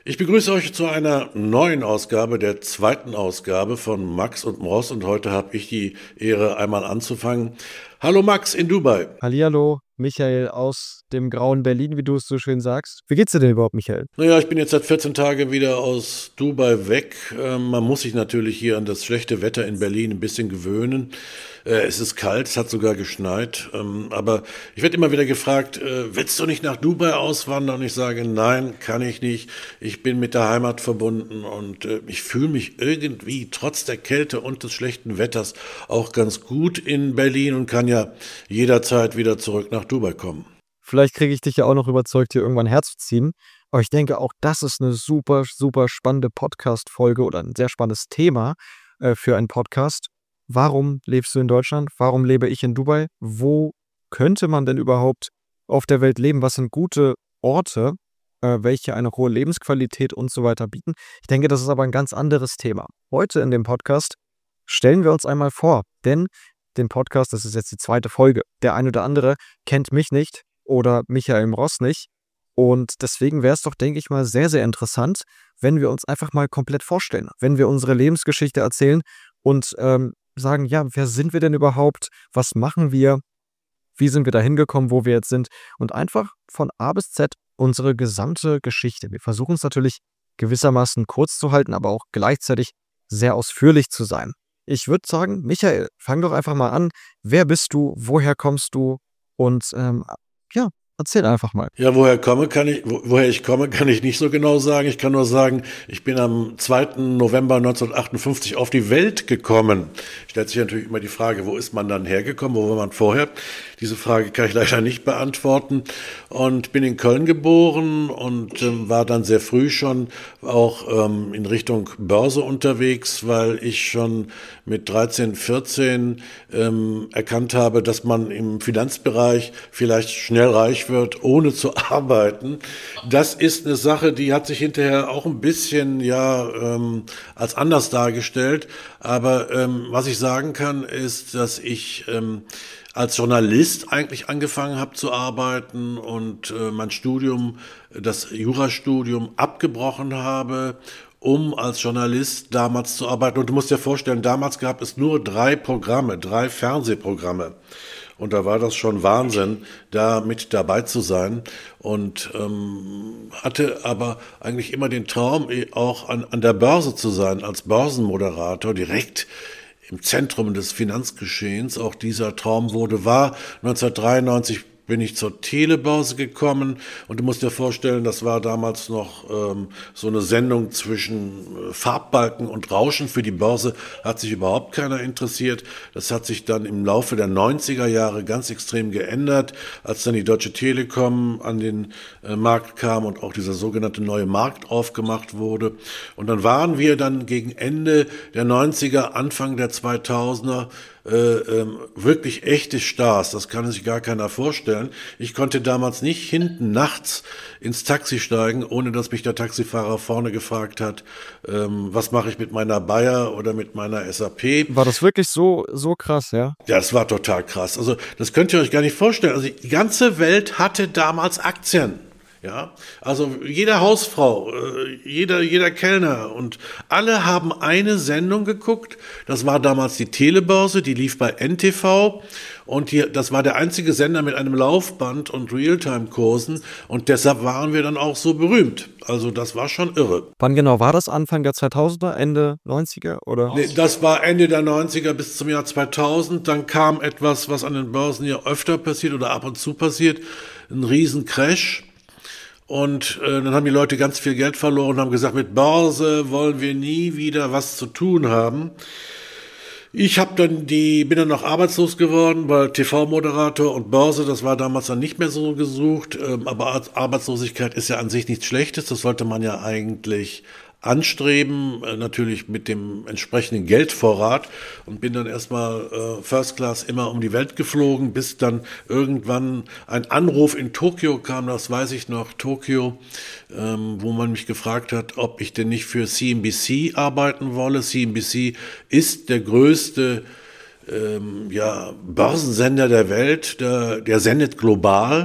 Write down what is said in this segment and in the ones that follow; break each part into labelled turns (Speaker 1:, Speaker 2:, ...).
Speaker 1: Ich begrüße euch zu einer neuen Ausgabe, der zweiten Ausgabe von Max und Moss, und heute habe ich die Ehre, einmal anzufangen. Hallo Max in Dubai.
Speaker 2: Hallihallo, Michael aus dem grauen Berlin, wie du es so schön sagst. Wie geht's dir denn überhaupt, Michael?
Speaker 1: Naja, ich bin jetzt seit 14 Tagen wieder aus Dubai weg. Man muss sich natürlich hier an das schlechte Wetter in Berlin ein bisschen gewöhnen. Es ist kalt, es hat sogar geschneit. Aber ich werde immer wieder gefragt, willst du nicht nach Dubai auswandern? Und ich sage, nein, kann ich nicht. Ich bin mit der Heimat verbunden und ich fühle mich irgendwie trotz der Kälte und des schlechten Wetters auch ganz gut in Berlin und kann ja jederzeit wieder zurück nach Dubai kommen.
Speaker 2: Vielleicht kriege ich dich ja auch noch überzeugt, hier irgendwann herzuziehen. Aber ich denke, auch das ist eine super, super spannende Podcast-Folge oder ein sehr spannendes Thema für einen Podcast. Warum lebst du in Deutschland? Warum lebe ich in Dubai? Wo könnte man denn überhaupt auf der Welt leben? Was sind gute Orte, welche eine hohe Lebensqualität und so weiter bieten? Ich denke, das ist aber ein ganz anderes Thema. Heute in dem Podcast stellen wir uns einmal vor, denn den Podcast, das ist jetzt die zweite Folge. Der ein oder andere kennt mich nicht oder Michael Ross nicht. Und deswegen wäre es doch, denke ich mal, sehr, sehr interessant, wenn wir uns einfach mal komplett vorstellen, wenn wir unsere Lebensgeschichte erzählen und sagen, ja, wer sind wir denn überhaupt? Was machen wir? Wie sind wir da hingekommen, wo wir jetzt sind? Und einfach von A bis Z unsere gesamte Geschichte. Wir versuchen es natürlich gewissermaßen kurz zu halten, aber auch gleichzeitig sehr ausführlich zu sein. Ich würde sagen, Michael, fang doch einfach mal an. Wer bist du? Woher kommst du? Und ja, erzähl einfach mal.
Speaker 1: Ja, woher ich komme, kann ich nicht so genau sagen. Ich kann nur sagen, ich bin am 2. November 1958 auf die Welt gekommen. Stellt sich natürlich immer die Frage, wo ist man dann hergekommen, wo war man vorher? Diese Frage kann ich leider nicht beantworten. Und bin in Köln geboren und war dann sehr früh schon auch in Richtung Börse unterwegs, weil ich schon mit 13, 14 erkannt habe, dass man im Finanzbereich vielleicht schnell reich wird, ohne zu arbeiten. Das ist eine Sache, die hat sich hinterher auch ein bisschen als anders dargestellt. Aber was ich sagen kann, ist, dass ich als Journalist eigentlich angefangen habe zu arbeiten und mein Studium, das Jurastudium, abgebrochen habe, um als Journalist damals zu arbeiten. Und du musst dir vorstellen, damals gab es nur 3 Programme, 3 Fernsehprogramme. Und da war das schon Wahnsinn, da mit dabei zu sein. Und hatte aber eigentlich immer den Traum, auch an der Börse zu sein, als Börsenmoderator, direkt im Zentrum des Finanzgeschehens. Auch dieser Traum wurde wahr. 1993 bin ich zur Telebörse gekommen und du musst dir vorstellen, das war damals noch so eine Sendung zwischen Farbbalken und Rauschen. Für die Börse hat sich überhaupt keiner interessiert. Das hat sich dann im Laufe der 90er Jahre ganz extrem geändert, als dann die Deutsche Telekom an den Markt kam und auch dieser sogenannte neue Markt aufgemacht wurde. Und dann waren wir dann gegen Ende der 90er, Anfang der 2000er wirklich echte Stars. Das kann sich gar keiner vorstellen. Ich konnte damals nicht hinten nachts ins Taxi steigen, ohne dass mich der Taxifahrer vorne gefragt hat, was mache ich mit meiner Bayer oder mit meiner SAP.
Speaker 2: War das wirklich so krass, ja?
Speaker 1: Ja, das war total krass. Also das könnt ihr euch gar nicht vorstellen. Also die ganze Welt hatte damals Aktien. Ja, also jede Hausfrau, jeder Kellner und alle haben eine Sendung geguckt. Das war damals die Telebörse, die lief bei NTV und das war der einzige Sender mit einem Laufband und Realtime-Kursen und deshalb waren wir dann auch so berühmt. Also das war schon irre.
Speaker 2: Wann genau war das? Anfang der 2000er, Ende 90er oder?
Speaker 1: Nee, das war Ende der 90er bis zum Jahr 2000. Dann kam etwas, was an den Börsen ja öfter passiert oder ab und zu passiert, ein Riesencrash. Und dann haben die Leute ganz viel Geld verloren und haben gesagt, mit Börse wollen wir nie wieder was zu tun haben. Bin dann noch arbeitslos geworden, weil TV-Moderator und Börse, das war damals dann nicht mehr so gesucht. Aber Arbeitslosigkeit ist ja an sich nichts Schlechtes. Das sollte man ja eigentlich anstreben, natürlich mit dem entsprechenden Geldvorrat, und bin dann erstmal First Class immer um die Welt geflogen, bis dann irgendwann ein Anruf in Tokio kam, das weiß ich noch, Tokio, wo man mich gefragt hat, ob ich denn nicht für CNBC arbeiten wolle. CNBC ist der größte Börsensender der Welt, der sendet global.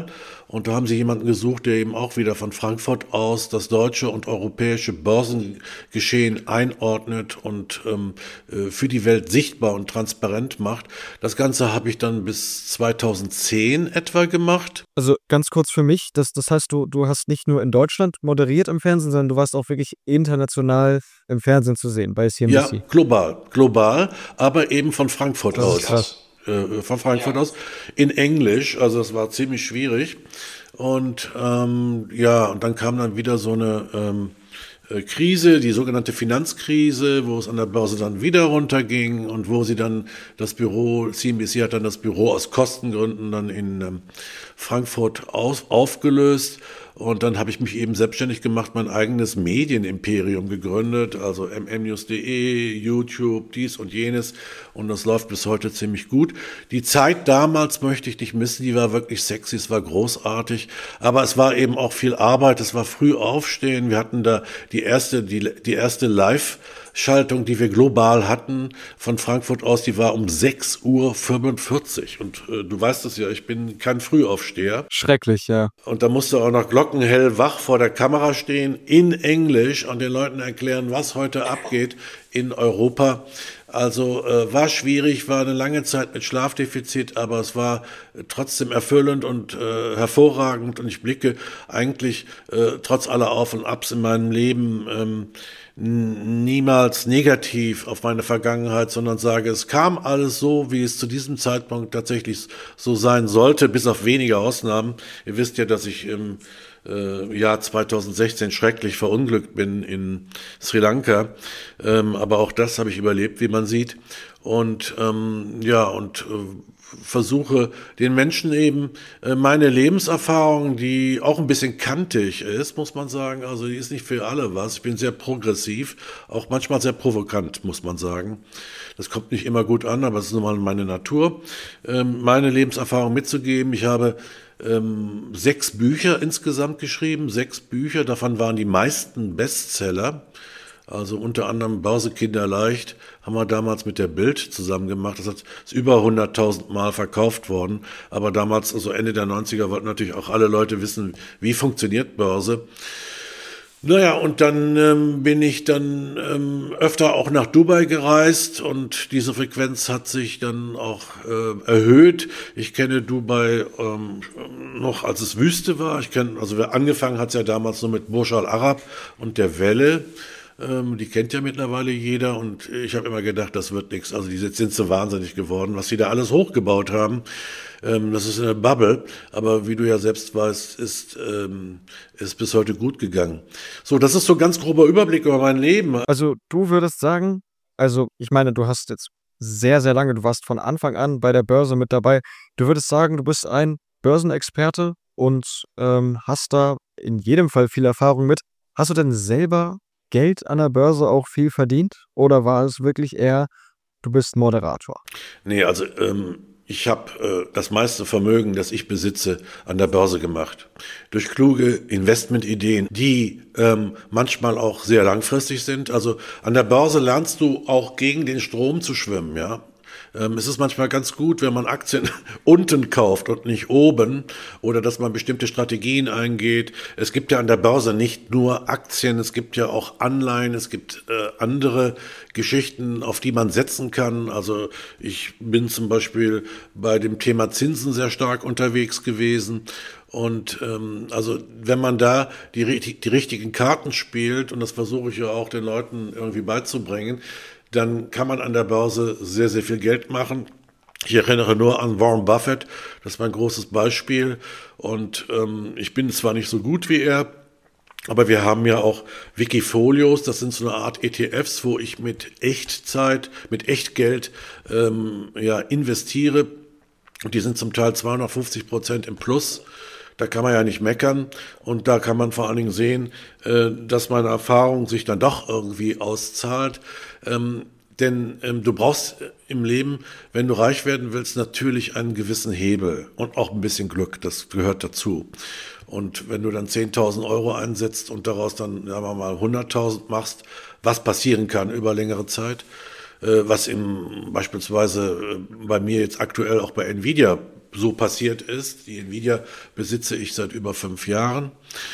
Speaker 1: Und da haben sie jemanden gesucht, der eben auch wieder von Frankfurt aus das deutsche und europäische Börsengeschehen einordnet und für die Welt sichtbar und transparent macht. Das Ganze habe ich dann bis 2010 etwa gemacht.
Speaker 2: Also ganz kurz für mich, das heißt, du hast nicht nur in Deutschland moderiert im Fernsehen, sondern du warst auch wirklich international im Fernsehen zu sehen, bei
Speaker 1: Ja,
Speaker 2: CNBC.
Speaker 1: global, aber eben von Frankfurt
Speaker 2: Das ist
Speaker 1: aus.
Speaker 2: krass.
Speaker 1: Von Frankfurt aus in Englisch, also es war ziemlich schwierig. Und ja, und dann kam dann wieder so eine Krise, die sogenannte Finanzkrise, wo es an der Börse dann wieder runterging und wo sie dann das Büro, CNBC hat dann das Büro aus Kostengründen dann in Frankfurt aufgelöst. Und dann habe ich mich eben selbstständig gemacht, mein eigenes Medienimperium gegründet, also mmnews.de, YouTube, dies und jenes. Und das läuft bis heute ziemlich gut. Die Zeit damals möchte ich nicht missen, die war wirklich sexy, es war großartig. Aber es war eben auch viel Arbeit, es war früh aufstehen. Wir hatten da die erste Live-Schaltung, die wir global hatten, von Frankfurt aus, die war um 6:45 Uhr. Und du weißt es ja, ich bin kein Frühaufsteher.
Speaker 2: Schrecklich, ja.
Speaker 1: Und da musste auch noch glockenhell wach vor der Kamera stehen, in Englisch und den Leuten erklären, was heute abgeht in Europa. Also war schwierig, war eine lange Zeit mit Schlafdefizit, aber es war trotzdem erfüllend und hervorragend. Und ich blicke eigentlich trotz aller Auf und Abs in meinem Leben niemals negativ auf meine Vergangenheit, sondern sage, es kam alles so, wie es zu diesem Zeitpunkt tatsächlich so sein sollte, bis auf wenige Ausnahmen. Ihr wisst ja, dass ich im Jahr 2016 schrecklich verunglückt bin in Sri Lanka, aber auch das habe ich überlebt, wie man sieht. Und versuche den Menschen eben meine Lebenserfahrung, die auch ein bisschen kantig ist, muss man sagen, also die ist nicht für alle was. Ich bin sehr progressiv, auch manchmal sehr provokant, muss man sagen. Das kommt nicht immer gut an, aber es ist nun mal meine Natur, meine Lebenserfahrung mitzugeben. Ich habe 6 Bücher insgesamt geschrieben, 6 Bücher, davon waren die meisten Bestseller. Also unter anderem Börse Kinderleicht haben wir damals mit der Bild zusammen gemacht. Das ist über 100.000 Mal verkauft worden. Aber damals, also Ende der 90er, wollten natürlich auch alle Leute wissen, wie funktioniert Börse. Naja, und dann bin ich dann öfter auch nach Dubai gereist und diese Frequenz hat sich dann auch erhöht. Ich kenne Dubai noch, als es Wüste war. Also angefangen hat es ja damals nur mit Burj Al Arab und der Welle. Die kennt ja mittlerweile jeder und ich habe immer gedacht, das wird nichts. Also die sind so wahnsinnig geworden, was sie da alles hochgebaut haben. Das ist eine Bubble, aber wie du ja selbst weißt, ist bis heute gut gegangen. So, das ist so ein ganz grober Überblick über mein Leben.
Speaker 2: Also du würdest sagen, also ich meine, du hast jetzt sehr, sehr lange, du warst von Anfang an bei der Börse mit dabei. Du würdest sagen, du bist ein Börsenexperte und hast da in jedem Fall viel Erfahrung mit. Hast du denn selber Geld an der Börse auch viel verdient? Oder war es wirklich eher, du bist Moderator?
Speaker 1: Nee, also ich habe das meiste Vermögen, das ich besitze, an der Börse gemacht. Durch kluge Investmentideen, die manchmal auch sehr langfristig sind. Also an der Börse lernst du auch gegen den Strom zu schwimmen, ja. Es ist manchmal ganz gut, wenn man Aktien unten kauft und nicht oben oder dass man bestimmte Strategien eingeht. Es gibt ja an der Börse nicht nur Aktien, es gibt ja auch Anleihen, es gibt andere Geschichten, auf die man setzen kann. Also ich bin zum Beispiel bei dem Thema Zinsen sehr stark unterwegs gewesen. Und also wenn man da die richtigen Karten spielt, und das versuche ich ja auch den Leuten irgendwie beizubringen, dann kann man an der Börse sehr, sehr viel Geld machen. Ich erinnere nur an Warren Buffett, das ist mein großes Beispiel. Und ich bin zwar nicht so gut wie er, aber wir haben ja auch Wikifolios, das sind so eine Art ETFs, wo ich mit Echtzeit, mit Echtgeld investiere. Und die sind zum Teil 250% im Plus. Da kann man ja nicht meckern und da kann man vor allen Dingen sehen, dass meine Erfahrung sich dann doch irgendwie auszahlt. Denn du brauchst im Leben, wenn du reich werden willst, natürlich einen gewissen Hebel und auch ein bisschen Glück, das gehört dazu. Und wenn du dann 10.000 Euro einsetzt und daraus dann, sagen wir mal, 100.000 machst, was passieren kann über längere Zeit, was beispielsweise bei mir jetzt aktuell auch bei Nvidia so passiert ist. Die Nvidia besitze ich seit über 5 Jahren.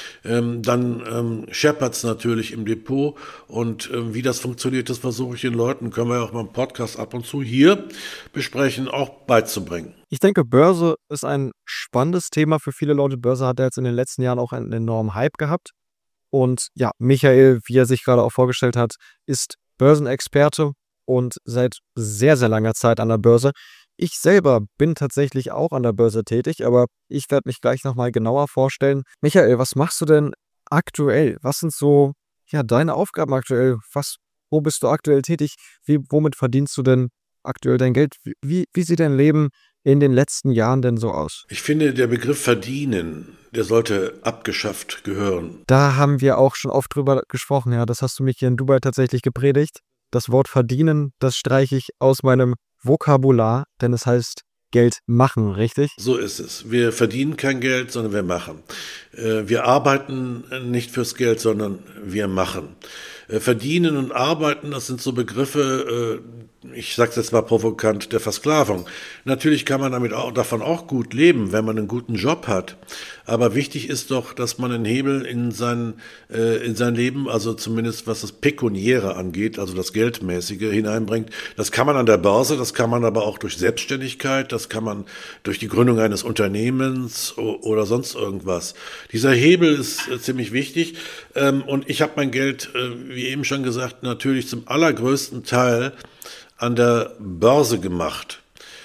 Speaker 1: Dann scheppert's natürlich im Depot und wie das funktioniert, das versuche ich den Leuten, können wir ja auch mal im Podcast ab und zu hier besprechen, auch beizubringen.
Speaker 2: Ich denke, Börse ist ein spannendes Thema für viele Leute. Börse hat ja jetzt in den letzten Jahren auch einen enormen Hype gehabt. Und ja, Michael, wie er sich gerade auch vorgestellt hat, ist Börsenexperte und seit sehr, sehr langer Zeit an der Börse. Ich selber bin tatsächlich auch an der Börse tätig, aber ich werde mich gleich nochmal genauer vorstellen. Michael, was machst du denn aktuell? Was sind so, ja, deine Aufgaben aktuell? Wo bist du aktuell tätig? Womit verdienst du denn aktuell dein Geld? Wie sieht dein Leben in den letzten Jahren denn so aus?
Speaker 1: Ich finde, der Begriff verdienen, der sollte abgeschafft gehören.
Speaker 2: Da haben wir auch schon oft drüber gesprochen, ja. Das hast du mich hier in Dubai tatsächlich gepredigt. Das Wort verdienen, das streiche ich aus meinem Vokabular, denn es heißt Geld machen, richtig?
Speaker 1: So ist es. Wir verdienen kein Geld, sondern wir machen. Wir arbeiten nicht fürs Geld, sondern wir machen. Verdienen und arbeiten, das sind so Begriffe, ich sage es jetzt mal provokant, der Versklavung. Natürlich kann man davon auch gut leben, wenn man einen guten Job hat. Aber wichtig ist doch, dass man einen Hebel in sein Leben, also zumindest was das Pekuniäre angeht, also das Geldmäßige hineinbringt. Das kann man an der Börse, das kann man aber auch durch Selbstständigkeit, das kann man durch die Gründung eines Unternehmens oder sonst irgendwas. Dieser Hebel ist ziemlich wichtig. Und ich habe mein Geld, wie eben schon gesagt, natürlich zum allergrößten Teil an der Börse gemacht.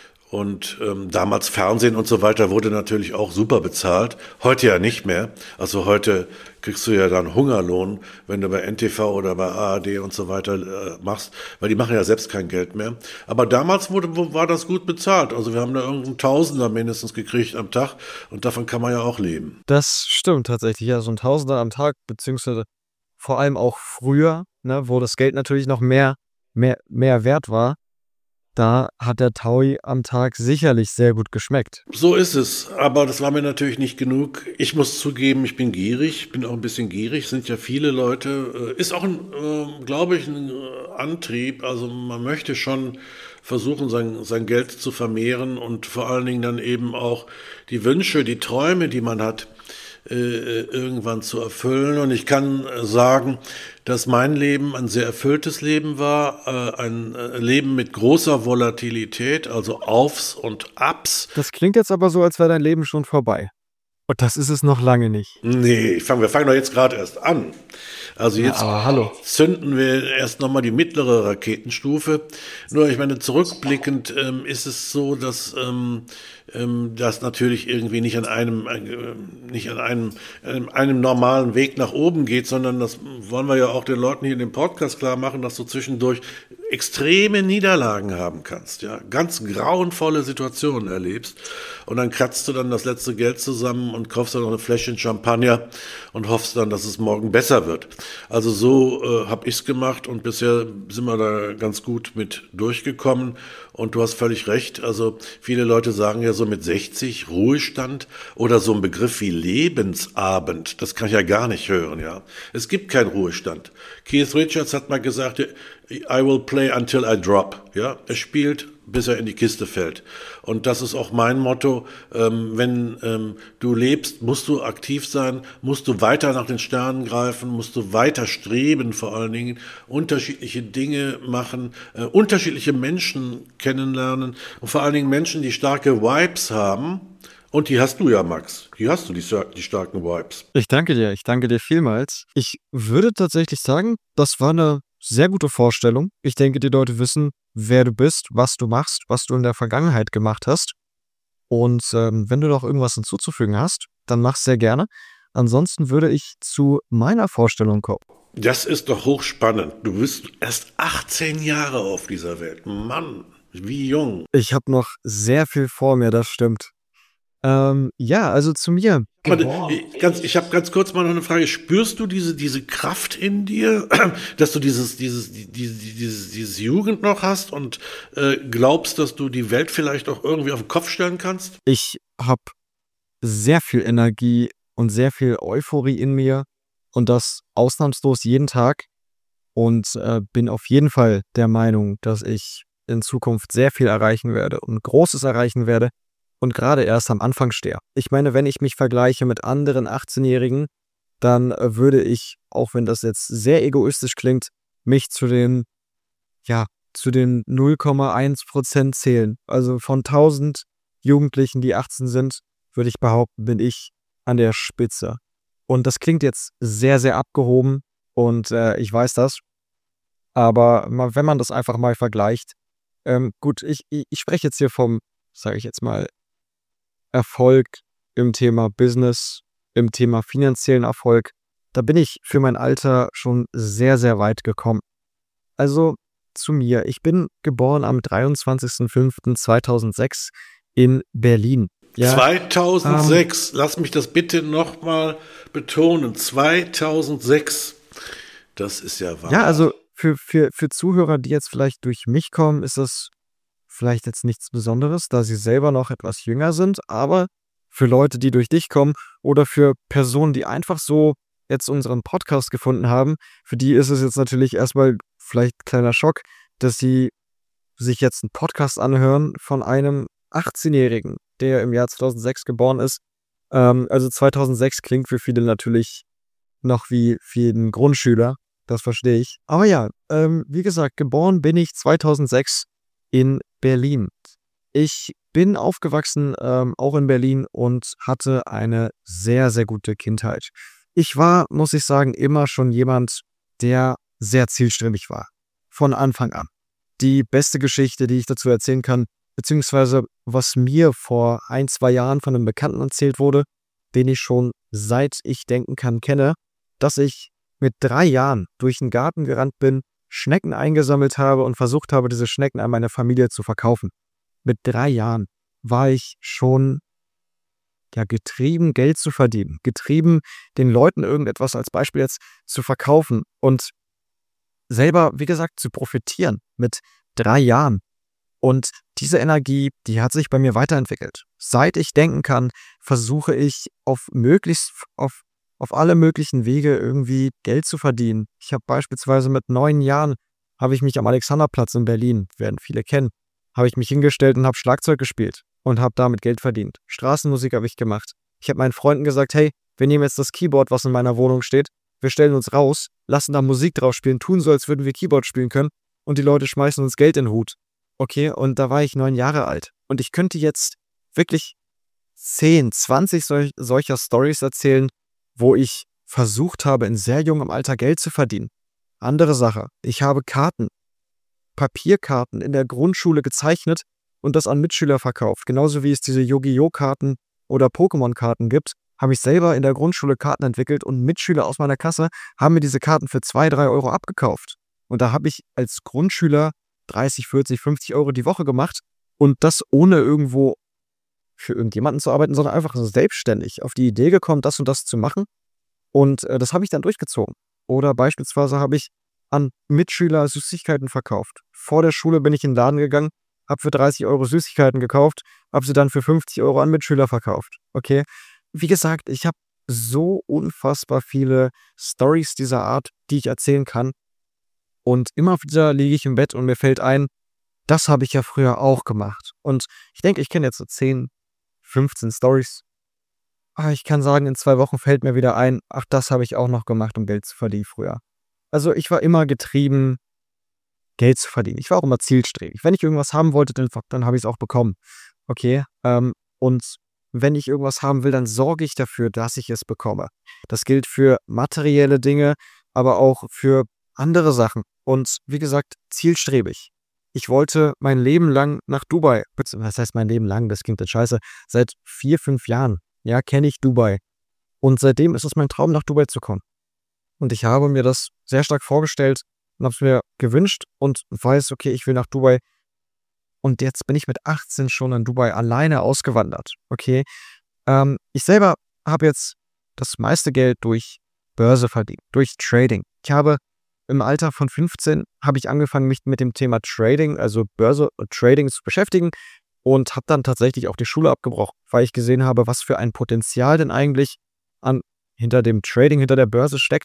Speaker 1: Und damals Fernsehen und so weiter wurde natürlich auch super bezahlt. Heute ja nicht mehr. Also heute kriegst du ja dann Hungerlohn, wenn du bei NTV oder bei ARD und so weiter machst, weil die machen ja selbst kein Geld mehr. Aber damals war das gut bezahlt. Also wir haben da irgendeinen Tausender mindestens gekriegt am Tag und davon kann man ja auch leben.
Speaker 2: Das stimmt tatsächlich, ja, so ein Tausender am Tag, beziehungsweise vor allem auch früher, ne, wo das Geld natürlich noch mehr wert war. Da hat der Taui am Tag sicherlich sehr gut geschmeckt.
Speaker 1: So ist es, aber das war mir natürlich nicht genug. Ich muss zugeben, ich bin gierig, bin auch ein bisschen gierig, sind ja viele Leute. Ist auch, glaube ich, ein Antrieb. Also man möchte schon versuchen, sein Geld zu vermehren und vor allen Dingen dann eben auch die Wünsche, die Träume, die man hat, irgendwann zu erfüllen. Und ich kann sagen, dass mein Leben ein sehr erfülltes Leben war, ein Leben mit großer Volatilität, also Aufs und Ups.
Speaker 2: Das klingt jetzt aber so, als wäre dein Leben schon vorbei. Und das ist es noch lange nicht.
Speaker 1: Nee, wir fangen doch jetzt gerade erst an. Also
Speaker 2: Ja,
Speaker 1: jetzt
Speaker 2: aber hallo.
Speaker 1: zünden wir erst nochmal die mittlere Raketenstufe. Nur, ich meine, zurückblickend ist es so, dass das natürlich irgendwie nicht an einem normalen Weg nach oben geht, sondern das wollen wir ja auch den Leuten hier in dem Podcast klar machen, dass du zwischendurch extreme Niederlagen haben kannst, ja, ganz grauenvolle Situationen erlebst und dann kratzt du dann das letzte Geld zusammen und kaufst dann noch eine Fläschchen Champagner und hoffst dann, dass es morgen besser wird. Also so habe ich's gemacht und bisher sind wir da ganz gut mit durchgekommen und du hast völlig recht, also viele Leute sagen ja so mit 60 Ruhestand oder so ein Begriff wie Lebensabend, das kann ich ja gar nicht hören, ja. Es gibt keinen Ruhestand. Keith Richards hat mal gesagt, I will play until I drop. Ja, er spielt, bis er in die Kiste fällt. Und das ist auch mein Motto. Wenn du lebst, musst du aktiv sein, musst du weiter nach den Sternen greifen, musst du weiter streben, vor allen Dingen unterschiedliche Dinge machen, unterschiedliche Menschen kennenlernen und vor allen Dingen Menschen, die starke Vibes haben. Und die hast du ja, Max. Die hast du, die starken Vibes.
Speaker 2: Ich danke dir vielmals. Ich würde tatsächlich sagen, das war eine sehr gute Vorstellung. Ich denke, die Leute wissen, wer du bist, was du machst, was du in der Vergangenheit gemacht hast. Und wenn du noch irgendwas hinzuzufügen hast, dann mach sehr gerne. Ansonsten würde ich zu meiner Vorstellung kommen.
Speaker 1: Das ist doch hochspannend. Du bist erst 18 Jahre auf dieser Welt. Mann, wie jung.
Speaker 2: Ich habe noch sehr viel vor mir, das stimmt. Ja, also zu mir.
Speaker 1: Ich habe ganz kurz mal noch eine Frage. Spürst du diese Kraft in dir, dass du dieses Jugend noch hast und glaubst, dass du die Welt vielleicht auch irgendwie auf den Kopf stellen kannst?
Speaker 2: Ich habe sehr viel Energie und sehr viel Euphorie in mir und das ausnahmslos jeden Tag. und bin auf jeden Fall der Meinung, dass ich in Zukunft sehr viel erreichen werde und Großes erreichen werde und gerade erst am Anfang stehe. Ich meine, wenn ich mich vergleiche mit anderen 18-Jährigen, dann würde ich, auch wenn das jetzt sehr egoistisch klingt, mich zu den 0,1% zählen. Also von 1000 Jugendlichen, die 18 sind, würde ich behaupten, bin ich an der Spitze. Und das klingt jetzt sehr, sehr abgehoben und ich weiß das. Aber wenn man das einfach mal vergleicht, gut, ich spreche jetzt hier vom, sage ich jetzt mal, Erfolg im Thema Business, im Thema finanziellen Erfolg. Da bin ich für mein Alter schon sehr, sehr weit gekommen. Also zu mir. Ich bin geboren am 23.05.2006 in Berlin. Ja,
Speaker 1: 2006, lass mich das bitte nochmal betonen. 2006, das ist ja wahr.
Speaker 2: ja, also für Zuhörer, die jetzt vielleicht durch mich kommen, ist das vielleicht jetzt nichts Besonderes, da sie selber noch etwas jünger sind, aber für Leute, die durch dich kommen oder für Personen, die einfach so jetzt unseren Podcast gefunden haben, für die ist es jetzt natürlich erstmal vielleicht ein kleiner Schock, dass sie sich jetzt einen Podcast anhören von einem 18-Jährigen, der im Jahr 2006 geboren ist. Also 2006 klingt für viele natürlich noch wie für einen Grundschüler, das verstehe ich. Aber ja, wie gesagt, geboren bin ich 2006 in Berlin. Ich bin aufgewachsen, auch in Berlin und hatte eine sehr, sehr gute Kindheit. Ich war, muss ich sagen, immer schon jemand, der sehr zielstrebig war. Von Anfang an. Die beste Geschichte, die ich dazu erzählen kann, beziehungsweise was mir vor 1, 2 Jahren von einem Bekannten erzählt wurde, den ich schon seit ich denken kann kenne, dass ich mit 3 Jahren durch den Garten gerannt bin, Schnecken eingesammelt habe und versucht habe, diese Schnecken an meine Familie zu verkaufen. Mit 3 Jahren war ich schon getrieben, Geld zu verdienen, getrieben, den Leuten irgendetwas als Beispiel jetzt zu verkaufen und selber, wie gesagt, zu profitieren mit 3 Jahren. Und diese Energie, die hat sich bei mir weiterentwickelt. Seit ich denken kann, versuche ich auf alle möglichen Wege irgendwie Geld zu verdienen. Ich habe beispielsweise mit 9 Jahren, habe ich mich am Alexanderplatz in Berlin, werden viele kennen, habe ich mich hingestellt und habe Schlagzeug gespielt und habe damit Geld verdient. Straßenmusik habe ich gemacht. Ich habe meinen Freunden gesagt, hey, wir nehmen jetzt das Keyboard, was in meiner Wohnung steht, wir stellen uns raus, lassen da Musik drauf spielen, tun so, als würden wir Keyboard spielen können und die Leute schmeißen uns Geld in den Hut. Okay, und da war ich 9 Jahre alt. Und ich könnte jetzt wirklich 10, 20 solcher Stories erzählen, wo ich versucht habe, in sehr jungem Alter Geld zu verdienen. Andere Sache, ich habe Papierkarten in der Grundschule gezeichnet und das an Mitschüler verkauft. Genauso wie es diese Yu-Gi-Oh!-Karten oder Pokémon-Karten gibt, habe ich selber in der Grundschule Karten entwickelt und Mitschüler aus meiner Klasse haben mir diese Karten für 2, 3 Euro abgekauft. Und da habe ich als Grundschüler 30, 40, 50 Euro die Woche gemacht und das ohne irgendwo für irgendjemanden zu arbeiten, sondern einfach selbstständig auf die Idee gekommen, das und das zu machen. Und das habe ich dann durchgezogen. Oder beispielsweise habe ich an Mitschüler Süßigkeiten verkauft. Vor der Schule bin ich in den Laden gegangen, habe für 30 Euro Süßigkeiten gekauft, habe sie dann für 50 Euro an Mitschüler verkauft. Okay? Wie gesagt, ich habe so unfassbar viele Storys dieser Art, die ich erzählen kann. Und immer wieder liege ich im Bett und mir fällt ein, das habe ich ja früher auch gemacht. Und ich denke, ich kenne jetzt so 10, 15 Storys. Aber ich kann sagen, in 2 Wochen fällt mir wieder ein, ach, das habe ich auch noch gemacht, um Geld zu verdienen früher. Also ich war immer getrieben, Geld zu verdienen. Ich war auch immer zielstrebig. Wenn ich irgendwas haben wollte, dann habe ich es auch bekommen. Okay? Und wenn ich irgendwas haben will, dann sorge ich dafür, dass ich es bekomme. Das gilt für materielle Dinge, aber auch für andere Sachen. Und wie gesagt, zielstrebig. Ich wollte mein Leben lang nach Dubai. Was heißt mein Leben lang? Das klingt jetzt scheiße. Seit 4, 5 Jahren, ja, kenne ich Dubai. Und seitdem ist es mein Traum, nach Dubai zu kommen. Und ich habe mir das sehr stark vorgestellt und habe es mir gewünscht und weiß, okay, ich will nach Dubai. Und jetzt bin ich mit 18 schon in Dubai alleine ausgewandert. Okay. Ich selber habe jetzt das meiste Geld durch Börse verdient, durch Trading. Ich habe im Alter von 15 habe ich angefangen, mich mit dem Thema Trading, also Börse und Trading zu beschäftigen und habe dann tatsächlich auch die Schule abgebrochen, weil ich gesehen habe, was für ein Potenzial denn eigentlich hinter dem Trading, hinter der Börse steckt.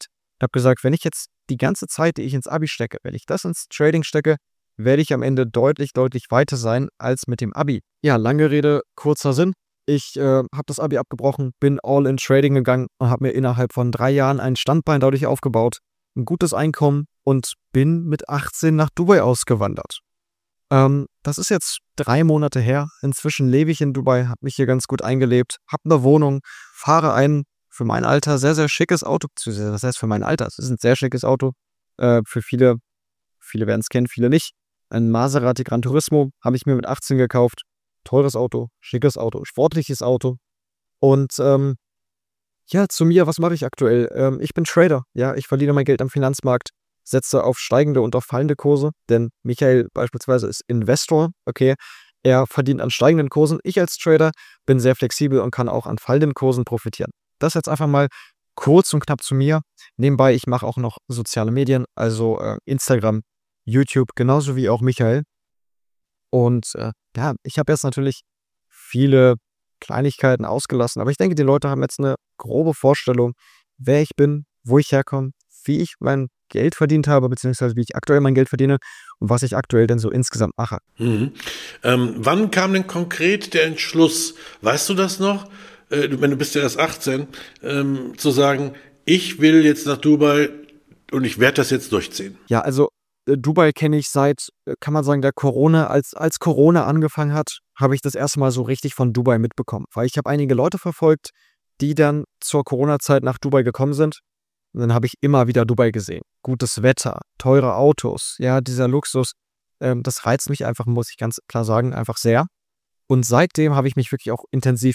Speaker 2: Ich habe gesagt, wenn ich jetzt die ganze Zeit, die ich ins Abi stecke, wenn ich das ins Trading stecke, werde ich am Ende deutlich, deutlich weiter sein als mit dem Abi. Ja, lange Rede, kurzer Sinn. Ich habe das Abi abgebrochen, bin all in Trading gegangen und habe mir innerhalb von 3 Jahren ein Standbein dadurch aufgebaut, ein gutes Einkommen und bin mit 18 nach Dubai ausgewandert. Das ist jetzt 3 Monate her. Inzwischen lebe ich in Dubai, habe mich hier ganz gut eingelebt, habe eine Wohnung, fahre ein für mein Alter sehr, sehr schickes Auto. Das heißt für mein Alter, es ist ein sehr schickes Auto. Für viele werden es kennen, viele nicht. Ein Maserati Gran Turismo habe ich mir mit 18 gekauft. Teures Auto, schickes Auto, sportliches Auto. Und ja, zu mir, was mache ich aktuell? Ich bin Trader. Ja, ich verdiene mein Geld am Finanzmarkt, setze auf steigende und auf fallende Kurse, denn Michael beispielsweise ist Investor, okay, er verdient an steigenden Kursen. Ich als Trader bin sehr flexibel und kann auch an fallenden Kursen profitieren. Das jetzt einfach mal kurz und knapp zu mir. Nebenbei, ich mache auch noch soziale Medien, also Instagram, YouTube, genauso wie auch Michael. Und ja, ich habe jetzt natürlich viele Kleinigkeiten ausgelassen, aber ich denke, die Leute haben jetzt eine grobe Vorstellung, wer ich bin, wo ich herkomme, wie ich mein Geld verdient habe, beziehungsweise wie ich aktuell mein Geld verdiene und was ich aktuell denn so insgesamt mache.
Speaker 1: Mhm. Wann kam denn konkret der Entschluss, weißt du das noch? Du bist ja erst 18, zu sagen, ich will jetzt nach Dubai und ich werde das jetzt durchziehen.
Speaker 2: Ja, also Dubai kenne ich seit, kann man sagen, der Corona, als Corona angefangen hat, habe ich das erste Mal so richtig von Dubai mitbekommen. Weil ich habe einige Leute verfolgt, die dann zur Corona-Zeit nach Dubai gekommen sind. Und dann habe ich immer wieder Dubai gesehen. Gutes Wetter, teure Autos, ja, dieser Luxus, das reizt mich einfach, muss ich ganz klar sagen, einfach sehr. Und seitdem habe ich mich wirklich auch intensiv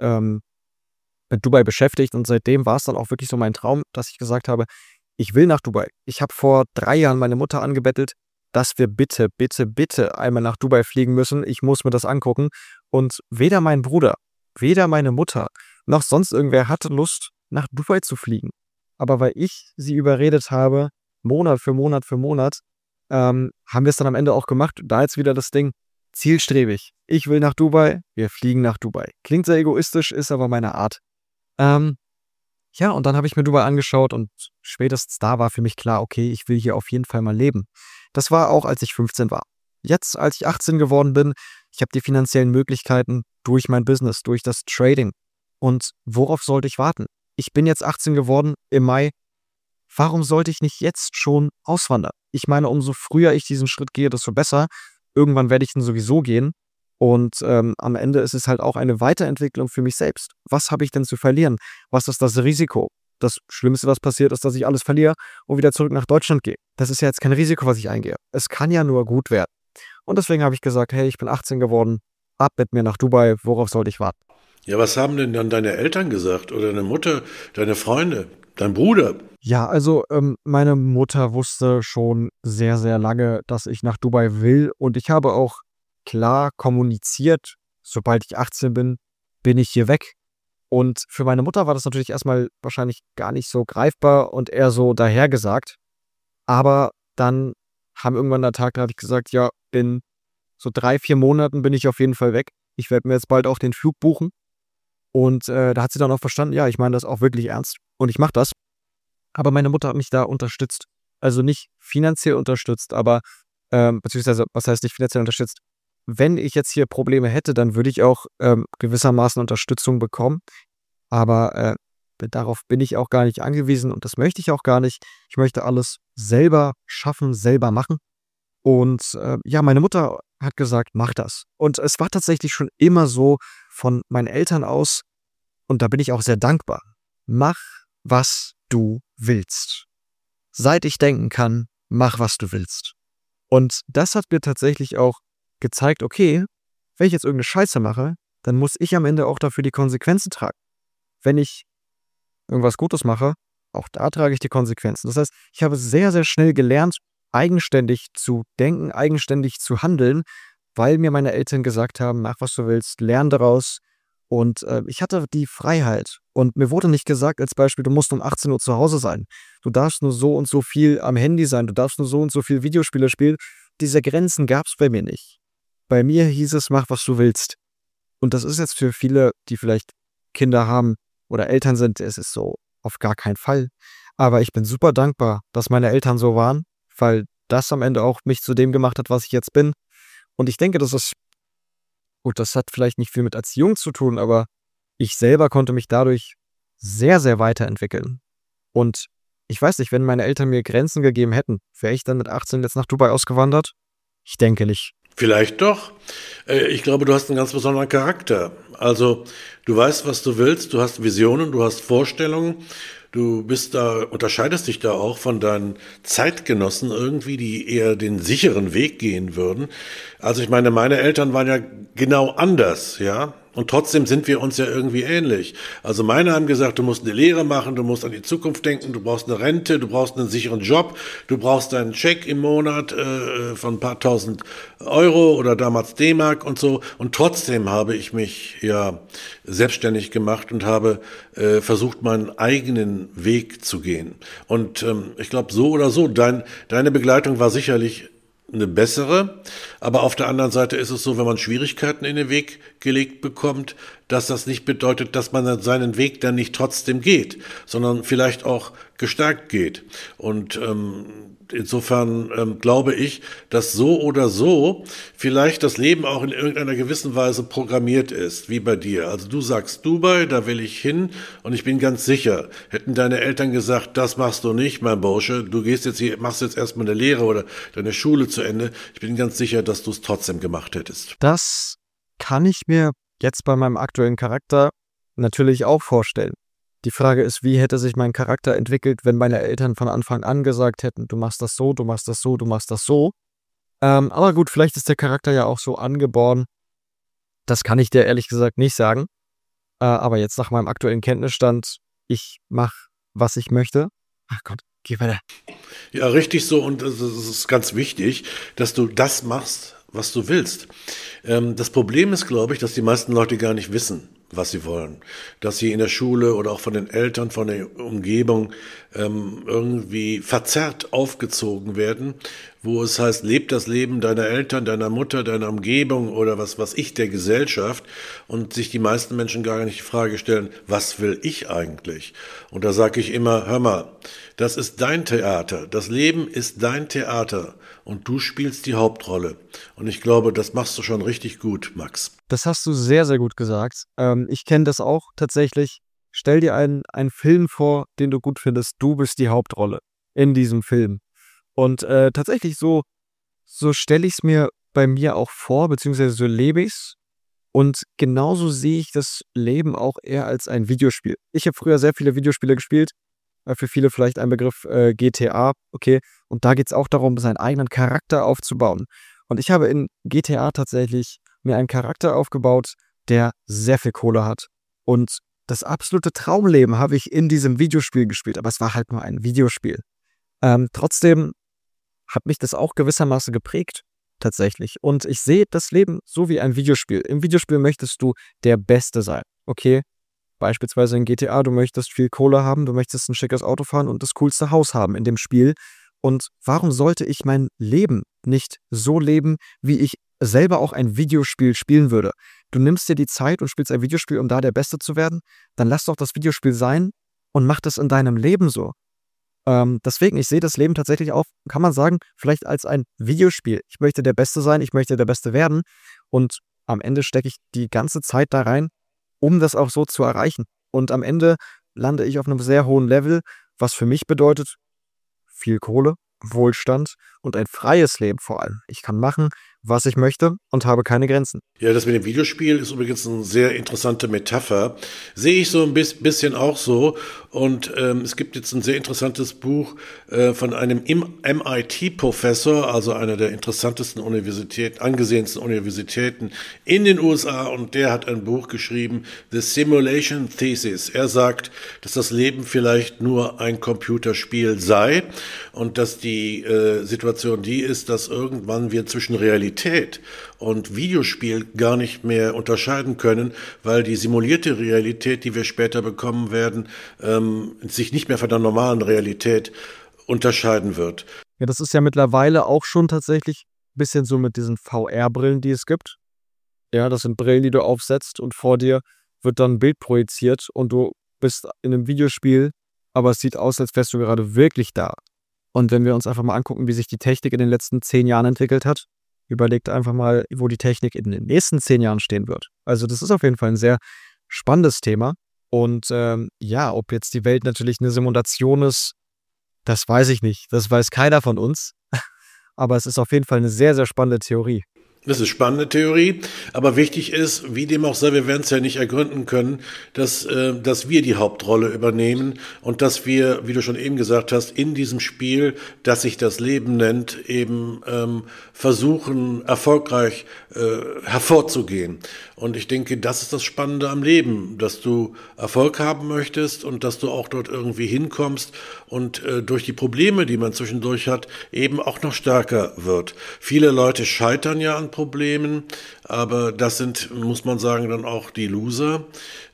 Speaker 2: mit Dubai beschäftigt. Und seitdem war es dann auch wirklich so mein Traum, dass ich gesagt habe, ich will nach Dubai. Ich habe vor 3 Jahren meine Mutter angebettelt, dass wir bitte, bitte, bitte einmal nach Dubai fliegen müssen. Ich muss mir das angucken. Und weder mein Bruder, weder meine Mutter, noch sonst irgendwer hatte Lust, nach Dubai zu fliegen. Aber weil ich sie überredet habe, Monat für Monat für Monat, haben wir es dann am Ende auch gemacht. Da jetzt wieder das Ding, zielstrebig. Ich will nach Dubai, wir fliegen nach Dubai. Klingt sehr egoistisch, ist aber meine Art. Ähm, ja, und dann habe ich mir Dubai angeschaut und spätestens da war für mich klar, okay, ich will hier auf jeden Fall mal leben. Das war auch, als ich 15 war. Jetzt, als ich 18 geworden bin, ich habe die finanziellen Möglichkeiten durch mein Business, durch das Trading. Und worauf sollte ich warten? Ich bin jetzt 18 geworden im Mai. Warum sollte ich nicht jetzt schon auswandern? Ich meine, umso früher ich diesen Schritt gehe, desto besser. Irgendwann werde ich ihn sowieso gehen. Und am Ende ist es halt auch eine Weiterentwicklung für mich selbst. Was habe ich denn zu verlieren? Was ist das Risiko? Das Schlimmste, was passiert, ist, dass ich alles verliere und wieder zurück nach Deutschland gehe. Das ist ja jetzt kein Risiko, was ich eingehe. Es kann ja nur gut werden. Und deswegen habe ich gesagt, hey, ich bin 18 geworden, ab mit mir nach Dubai, worauf sollte ich warten?
Speaker 1: Ja, was haben denn dann deine Eltern gesagt oder deine Mutter, deine Freunde, dein Bruder?
Speaker 2: Ja, also meine Mutter wusste schon sehr, sehr lange, dass ich nach Dubai will. Und ich habe auch klar kommuniziert, sobald ich 18 bin, bin ich hier weg. Und für meine Mutter war das natürlich erstmal wahrscheinlich gar nicht so greifbar und eher so dahergesagt. Aber dann haben irgendwann der Tag, da habe ich gesagt, ja, in so 3, 4 Monaten bin ich auf jeden Fall weg. Ich werde mir jetzt bald auch den Flug buchen. Und da hat sie dann auch verstanden, ja, ich meine das auch wirklich ernst und ich mache das. Aber meine Mutter hat mich da unterstützt. Also nicht finanziell unterstützt, aber beziehungsweise, was heißt nicht finanziell unterstützt? Wenn ich jetzt hier Probleme hätte, dann würde ich auch gewissermaßen Unterstützung bekommen. Aber darauf bin ich auch gar nicht angewiesen und das möchte ich auch gar nicht. Ich möchte alles selber schaffen, selber machen. Und ja, meine Mutter hat gesagt, mach das. Und es war tatsächlich schon immer so von meinen Eltern aus, und da bin ich auch sehr dankbar. Mach, was du willst. Seit ich denken kann, mach, was du willst. Und das hat mir tatsächlich auch gezeigt, okay, wenn ich jetzt irgendeine Scheiße mache, dann muss ich am Ende auch dafür die Konsequenzen tragen. Wenn ich irgendwas Gutes mache, auch da trage ich die Konsequenzen. Das heißt, ich habe sehr, sehr schnell gelernt, eigenständig zu denken, eigenständig zu handeln, weil mir meine Eltern gesagt haben, mach, was du willst, lern daraus. Und ich hatte die Freiheit. Und mir wurde nicht gesagt, als Beispiel, du musst um 18 Uhr zu Hause sein. Du darfst nur so und so viel am Handy sein. Du darfst nur so und so viel Videospiele spielen. Diese Grenzen gab es bei mir nicht. Bei mir hieß es, mach, was du willst. Und das ist jetzt für viele, die vielleicht Kinder haben oder Eltern sind, es ist so auf gar keinen Fall. Aber ich bin super dankbar, dass meine Eltern so waren, weil das am Ende auch mich zu dem gemacht hat, was ich jetzt bin. Und ich denke, das ist gut, das hat vielleicht nicht viel mit Erziehung zu tun, aber ich selber konnte mich dadurch sehr, sehr weiterentwickeln. Und ich weiß nicht, wenn meine Eltern mir Grenzen gegeben hätten, wäre ich dann mit 18 jetzt nach Dubai ausgewandert? Ich denke nicht.
Speaker 1: Vielleicht doch. Ich glaube, du hast einen ganz besonderen Charakter. Also, du weißt, was du willst, du hast Visionen, du hast Vorstellungen, du bist da, unterscheidest dich da auch von deinen Zeitgenossen irgendwie, die eher den sicheren Weg gehen würden. Also, ich meine, meine Eltern waren ja genau anders, ja. Und trotzdem sind wir uns ja irgendwie ähnlich. Also meine haben gesagt, du musst eine Lehre machen, du musst an die Zukunft denken, du brauchst eine Rente, du brauchst einen sicheren Job, du brauchst einen Check im Monat von ein paar tausend Euro oder damals D-Mark und so. Und trotzdem habe ich mich ja selbstständig gemacht und habe versucht, meinen eigenen Weg zu gehen. Und ich glaube, so oder so, deine Begleitung war sicherlich eine bessere. Aber auf der anderen Seite ist es so, wenn man Schwierigkeiten in den Weg gelegt bekommt, dass das nicht bedeutet, dass man seinen Weg dann nicht trotzdem geht, sondern vielleicht auch gestärkt geht. Und insofern glaube ich, dass so oder so vielleicht das Leben auch in irgendeiner gewissen Weise programmiert ist, wie bei dir. Also du sagst Dubai, da will ich hin und ich bin ganz sicher, hätten deine Eltern gesagt, das machst du nicht, mein Bursche, du gehst jetzt hier, machst jetzt erstmal eine Lehre oder deine Schule zu Ende, ich bin ganz sicher, dass du es trotzdem gemacht hättest.
Speaker 2: Das kann ich mir jetzt bei meinem aktuellen Charakter natürlich auch vorstellen. Die Frage ist, wie hätte sich mein Charakter entwickelt, wenn meine Eltern von Anfang an gesagt hätten, du machst das so, du machst das so, du machst das so. Aber gut, vielleicht ist der Charakter ja auch so angeboren. Das kann ich dir ehrlich gesagt nicht sagen. Aber jetzt nach meinem aktuellen Kenntnisstand, ich mache, was ich möchte. Ach Gott, geh weiter.
Speaker 1: Ja, richtig so. Und es ist ganz wichtig, dass du das machst, was du willst. Das Problem ist, glaube ich, dass die meisten Leute gar nicht wissen, was sie wollen. Dass sie in der Schule oder auch von den Eltern, von der Umgebung irgendwie verzerrt aufgezogen werden, wo es heißt, leb das Leben deiner Eltern, deiner Mutter, deiner Umgebung oder was ich, der Gesellschaft, und sich die meisten Menschen gar nicht die Frage stellen, was will ich eigentlich? Und da sage ich immer, hör mal, das ist dein Theater, das Leben ist dein Theater und du spielst die Hauptrolle. Und ich glaube, das machst du schon richtig gut, Max.
Speaker 2: Das hast du sehr, sehr gut gesagt. Ich kenne das auch tatsächlich. Stell dir einen Film vor, den du gut findest. Du bist die Hauptrolle in diesem Film. Und tatsächlich so stelle ich es mir bei mir auch vor, beziehungsweise so lebe ich es. Und genauso sehe ich das Leben auch eher als ein Videospiel. Ich habe früher sehr viele Videospiele gespielt. Für viele vielleicht ein Begriff GTA, okay. Und da geht es auch darum, seinen eigenen Charakter aufzubauen. Und ich habe in GTA tatsächlich mir einen Charakter aufgebaut, der sehr viel Kohle hat. Und das absolute Traumleben habe ich in diesem Videospiel gespielt, aber es war halt nur ein Videospiel. Trotzdem hat mich das auch gewissermaßen geprägt, tatsächlich. Und ich sehe das Leben so wie ein Videospiel. Im Videospiel möchtest du der Beste sein, okay? Beispielsweise in GTA, du möchtest viel Kohle haben, du möchtest ein schickes Auto fahren und das coolste Haus haben in dem Spiel. Und warum sollte ich mein Leben nicht so leben, wie ich selber auch ein Videospiel spielen würde? Du nimmst dir die Zeit und spielst ein Videospiel, um da der Beste zu werden, dann lass doch das Videospiel sein und mach das in deinem Leben so. Deswegen, ich sehe das Leben tatsächlich auch, kann man sagen, vielleicht als ein Videospiel. Ich möchte der Beste sein, ich möchte der Beste werden und am Ende stecke ich die ganze Zeit da rein, um das auch so zu erreichen. Und am Ende lande ich auf einem sehr hohen Level, was für mich bedeutet, viel Kohle, Wohlstand und ein freies Leben vor allem. Ich kann machen, was ich möchte und habe keine Grenzen.
Speaker 1: Ja, das mit dem Videospiel ist übrigens eine sehr interessante Metapher. Sehe ich so ein bisschen auch so. Und es gibt jetzt ein sehr interessantes Buch von einem MIT-Professor, also einer der interessantesten Universitäten, angesehensten Universitäten in den USA. Und der hat ein Buch geschrieben, The Simulation Thesis. Er sagt, dass das Leben vielleicht nur ein Computerspiel sei und dass die Situation die ist, dass irgendwann wir zwischen Realität und Videospiel gar nicht mehr unterscheiden können, weil die simulierte Realität, die wir später bekommen werden, sich nicht mehr von der normalen Realität unterscheiden wird.
Speaker 2: Ja, das ist ja mittlerweile auch schon tatsächlich ein bisschen so mit diesen VR-Brillen, die es gibt. Ja, das sind Brillen, die du aufsetzt und vor dir wird dann ein Bild projiziert und du bist in einem Videospiel aber es sieht aus, als wärst du gerade wirklich da. Und wenn wir uns einfach mal angucken, wie sich die Technik in den letzten 10 Jahren entwickelt hat, überlegt einfach mal, wo die Technik in den nächsten 10 Jahren stehen wird. Also das ist auf jeden Fall ein sehr spannendes Thema. Und ja, ob jetzt die Welt natürlich eine Simulation ist, das weiß ich nicht. Das weiß keiner von uns. Aber es ist auf jeden Fall eine sehr, sehr spannende Theorie.
Speaker 1: Das ist eine spannende Theorie, aber wichtig ist, wie dem auch sei, wir werden es ja nicht ergründen können, dass wir die Hauptrolle übernehmen und dass wir, wie du schon eben gesagt hast, in diesem Spiel, das sich das Leben nennt, eben versuchen, erfolgreich hervorzugehen. Und ich denke, das ist das Spannende am Leben, dass du Erfolg haben möchtest und dass du auch dort irgendwie hinkommst und durch die Probleme, die man zwischendurch hat, eben auch noch stärker wird. Viele Leute scheitern ja an Problemen, aber das sind, muss man sagen, dann auch die Loser.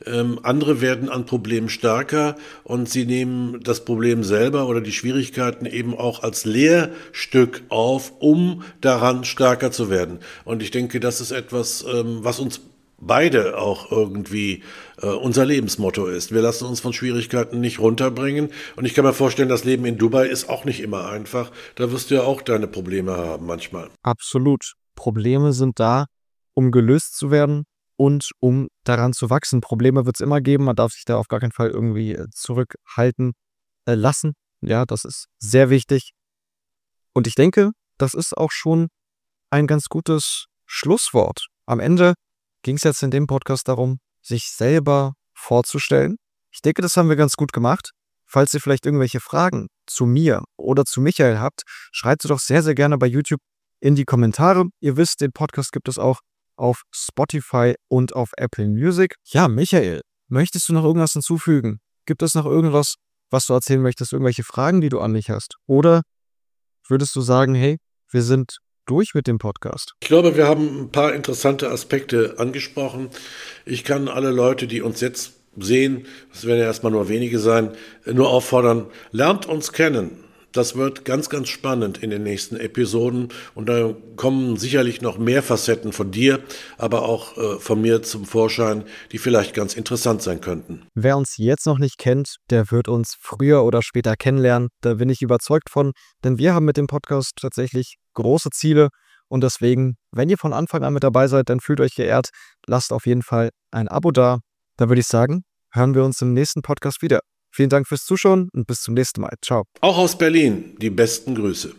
Speaker 1: Andere werden an Problemen stärker und sie nehmen das Problem selber oder die Schwierigkeiten eben auch als Lehrstück auf, um daran stärker zu werden. Und ich denke, das ist etwas, was uns beide auch irgendwie unser Lebensmotto ist. Wir lassen uns von Schwierigkeiten nicht runterbringen. Und ich kann mir vorstellen, das Leben in Dubai ist auch nicht immer einfach. Da wirst du ja auch deine Probleme haben manchmal.
Speaker 2: Absolut. Probleme sind da, um gelöst zu werden und um daran zu wachsen. Probleme wird es immer geben. Man darf sich da auf gar keinen Fall irgendwie zurückhalten lassen. Ja, das ist sehr wichtig. Und ich denke, das ist auch schon ein ganz gutes Schlusswort. Am Ende ging es jetzt in dem Podcast darum, sich selber vorzustellen. Ich denke, das haben wir ganz gut gemacht. Falls ihr vielleicht irgendwelche Fragen zu mir oder zu Michael habt, schreibt sie doch sehr, sehr gerne bei YouTube in die Kommentare. Ihr wisst, den Podcast gibt es auch auf Spotify und auf Apple Music. Ja, Michael, möchtest du noch irgendwas hinzufügen? Gibt es noch irgendwas, was du erzählen möchtest? Irgendwelche Fragen, die du an mich hast? Oder würdest du sagen, hey, wir sind durch mit dem Podcast?
Speaker 1: Ich glaube, wir haben ein paar interessante Aspekte angesprochen. Ich kann alle Leute, die uns jetzt sehen, das werden ja erstmal nur wenige sein, nur auffordern, lernt uns kennen. Das wird ganz, ganz spannend in den nächsten Episoden und da kommen sicherlich noch mehr Facetten von dir, aber auch von mir zum Vorschein, die vielleicht ganz interessant sein könnten.
Speaker 2: Wer uns jetzt noch nicht kennt, der wird uns früher oder später kennenlernen. Da bin ich überzeugt von, denn wir haben mit dem Podcast tatsächlich große Ziele und deswegen, wenn ihr von Anfang an mit dabei seid, dann fühlt euch geehrt. Lasst auf jeden Fall ein Abo da. Da würde ich sagen, hören wir uns im nächsten Podcast wieder. Vielen Dank fürs Zuschauen und bis zum nächsten Mal. Ciao.
Speaker 1: Auch aus Berlin die besten Grüße.